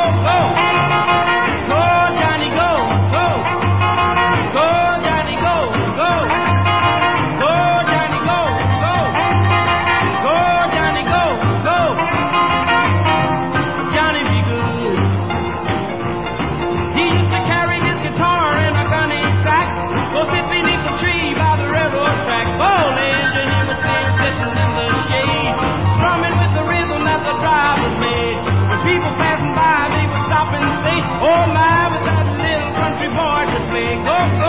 go. Go, Johnny, go, go. Go, Johnny, go, go. Go, Johnny, go, go. Go, Johnny, go, go. Johnny be good. He used to carry his guitar in a gunny sack. Go sit beneath the tree by the railroad track. Oh, the engineer was there sitting in the shade, strumming with the rhythm that the drivers made. When people passing by, they would stop and say, oh my, with that little country boy just play. Go,